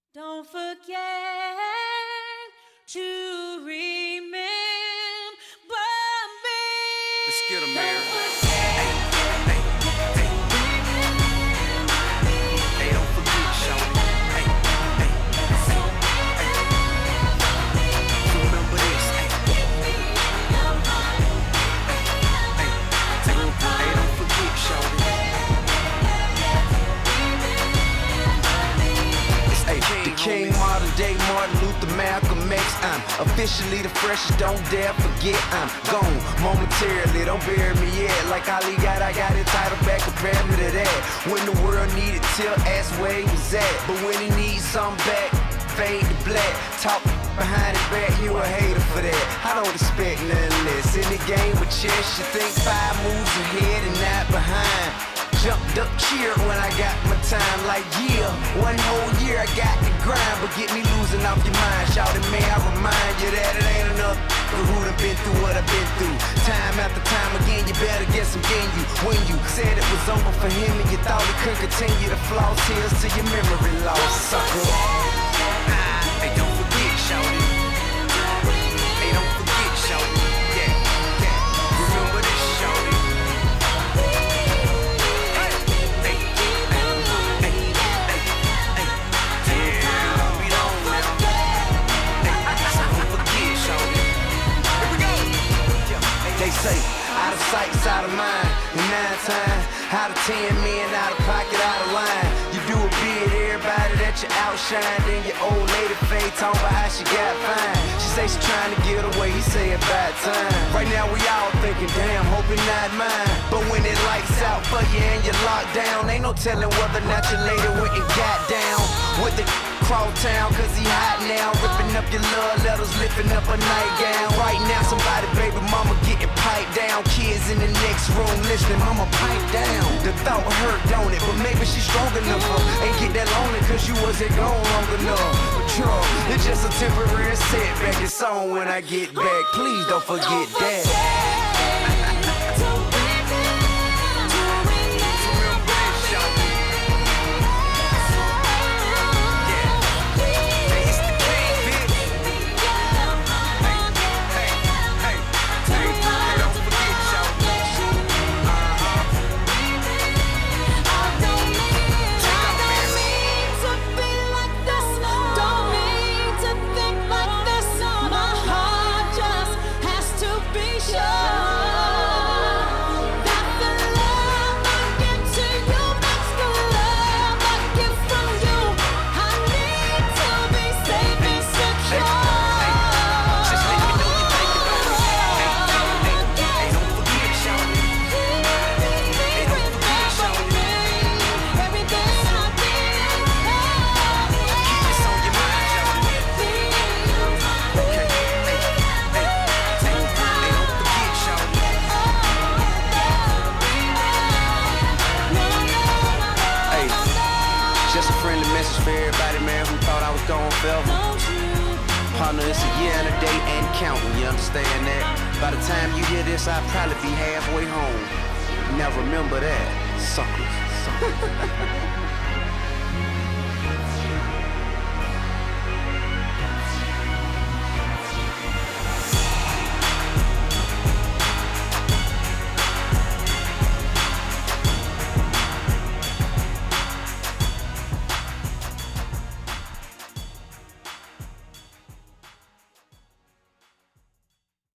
Don't forget to remember me. Let's get 'em, Don't Mary. forget. Hey, don't forget, shawty. Remember this. Hey, don't forget, shawty. The King, modern day Martin Luther, Malcolm X. I'm officially the freshest, don't dare forget. I'm gone momentarily, don't bury me yet. Like Ali got, I got it titled back, compare me to that. When the world needed till, ask where he was at. But when he needs something back, fade to black. Talk behind his back, you a hater for that. I don't expect nothing less. In the game with chess, you think 5 moves ahead and not behind. Jumped up, cheered when I got my time. Like, yeah, 1 whole year I got to grind. But get me losing off your mind, shawty, may I remind you that it ain't enough for who done been through what I've been through. Time after time again, you better get some gain you. When you said it was over for him and you thought he couldn't continue to floss, here's to your memory loss, sucker. Hey, don't forget, shawty. Hey, don't forget, shawty. Yeah, yeah. Remember this, shawty. They say, out of sight, out of mind. And 9 times out of 10 men, out of pocket, out of line. You do a bid, everybody that you outshine. Then your old lady fade, talking about how she got fine. She say she trying to get away, he say about time. Right now we all thinking, damn, hope it not mine. But when it lights out for you and you're locked down, ain't no telling whether or not your lady went and got down with the cross town, cause he hot now. Ripping up your love letters, lifting up a nightgown. Right now somebody baby mama getting piped down. Kids in the next room listening, mama pipe down. The thought hurt, don't it? But maybe she's strong enough for ain't get that lonely cause you wasn't gone long enough. But true, it's just a temporary setback. It's on when I get back. Please don't forget that. Just a friendly message for everybody, man, who thought I was gone forever. Partner, it's a year and a day and counting, you understand that? By the time you hear this, I'll probably be halfway home. Now remember that, suckers.